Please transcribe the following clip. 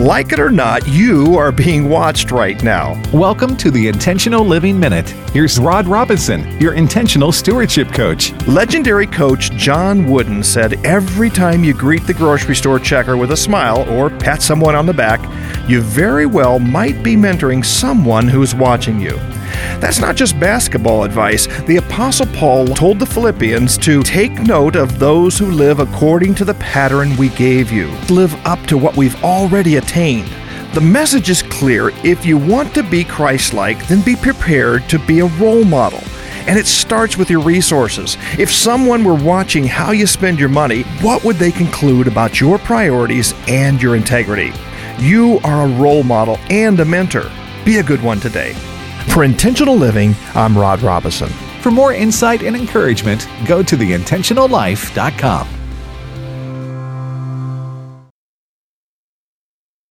Like it or not, you are being watched right now. Welcome to the Intentional Living Minute. Here's Rod Robinson, your intentional stewardship coach. Legendary coach John Wooden said every time you greet the grocery store checker with a smile or pat someone on the back, you very well might be mentoring someone who's watching you. That's not just basketball advice. The Apostle Paul told the Philippians to take note of those who live according to the pattern we gave you. Live up to what we've already attained. The message is clear. If you want to be Christ-like, then be prepared to be a role model. And it starts with your resources. If someone were watching how you spend your money, what would they conclude about your priorities and your integrity? You are a role model and a mentor. Be a good one today. For Intentional Living, I'm Rod Robinson. For more insight and encouragement, go to theintentionallife.com.